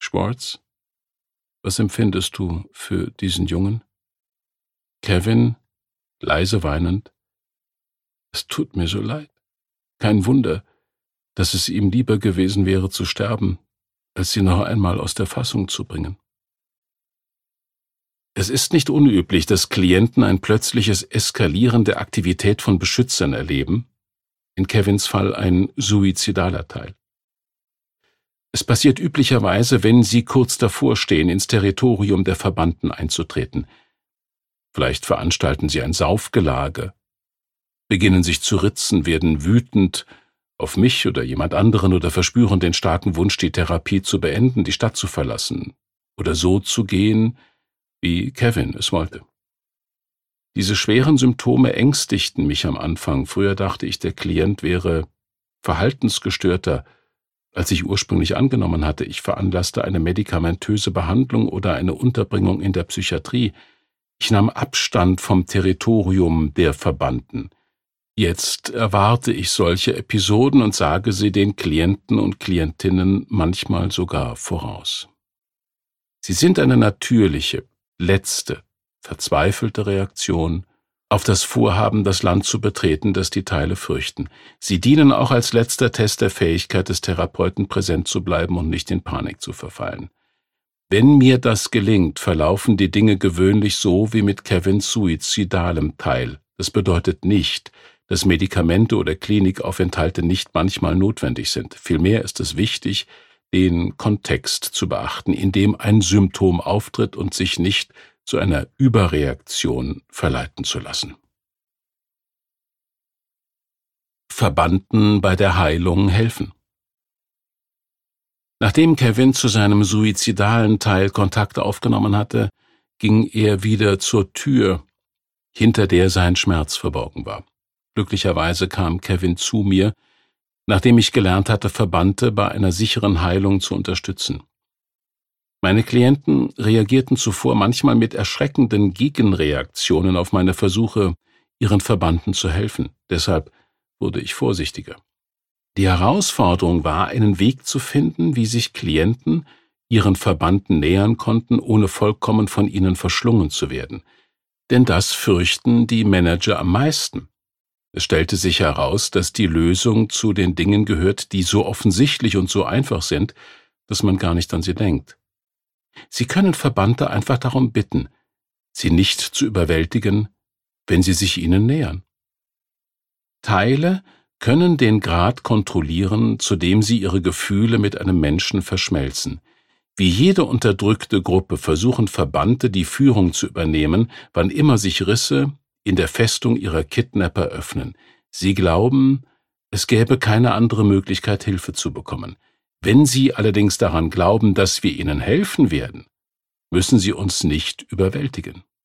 Schwartz, was empfindest du für diesen Jungen? Kevin, leise weinend: Es tut mir so leid. Kein Wunder, dass es ihm lieber gewesen wäre zu sterben, als sie noch einmal aus der Fassung zu bringen. Es ist nicht unüblich, dass Klienten ein plötzliches Eskalieren der Aktivität von Beschützern erleben, in Kevins Fall ein suizidaler Teil. Es passiert üblicherweise, wenn sie kurz davor stehen, ins Territorium der Verbannten einzutreten. Vielleicht veranstalten sie ein Saufgelage, beginnen sich zu ritzen, werden wütend auf mich oder jemand anderen oder verspüren den starken Wunsch, die Therapie zu beenden, die Stadt zu verlassen oder so zu gehen, wie Kevin es wollte. Diese schweren Symptome ängstigten mich am Anfang. Früher dachte ich, der Klient wäre verhaltensgestörter, als ich ursprünglich angenommen hatte. Ich veranlasste eine medikamentöse Behandlung oder eine Unterbringung in der Psychiatrie. Ich nahm Abstand vom Territorium der Verbannten. Jetzt erwarte ich solche Episoden und sage sie den Klienten und Klientinnen manchmal sogar voraus. Sie sind eine natürliche, letzte, verzweifelte Reaktion auf das Vorhaben, das Land zu betreten, das die Teile fürchten. Sie dienen auch als letzter Test der Fähigkeit des Therapeuten, präsent zu bleiben und nicht in Panik zu verfallen. Wenn mir das gelingt, verlaufen die Dinge gewöhnlich so wie mit Kevins suizidalem Teil. Das bedeutet nicht, dass Medikamente oder Klinikaufenthalte nicht manchmal notwendig sind. Vielmehr ist es wichtig, den Kontext zu beachten, in dem ein Symptom auftritt und sich nicht zu einer Überreaktion verleiten zu lassen. Verbannten bei der Heilung helfen. Nachdem Kevin zu seinem suizidalen Teil Kontakt aufgenommen hatte, ging er wieder zur Tür, hinter der sein Schmerz verborgen war. Glücklicherweise kam Kevin zu mir, nachdem ich gelernt hatte, Verbannte bei einer sicheren Heilung zu unterstützen. Meine Klienten reagierten zuvor manchmal mit erschreckenden Gegenreaktionen auf meine Versuche, ihren Verbannten zu helfen. Deshalb wurde ich vorsichtiger. Die Herausforderung war, einen Weg zu finden, wie sich Klienten ihren Verbannten nähern konnten, ohne vollkommen von ihnen verschlungen zu werden. Denn das fürchten die Manager am meisten. Es stellte sich heraus, dass die Lösung zu den Dingen gehört, die so offensichtlich und so einfach sind, dass man gar nicht an sie denkt. Sie können Verbannte einfach darum bitten, sie nicht zu überwältigen, wenn sie sich ihnen nähern. Teile können den Grad kontrollieren, zu dem sie ihre Gefühle mit einem Menschen verschmelzen. Wie jede unterdrückte Gruppe versuchen Verbannte, die Führung zu übernehmen, wann immer sich Risse in der Festung ihrer Kidnapper öffnen. Sie glauben, es gäbe keine andere Möglichkeit, Hilfe zu bekommen. Wenn sie allerdings daran glauben, dass wir ihnen helfen werden, müssen sie uns nicht überwältigen.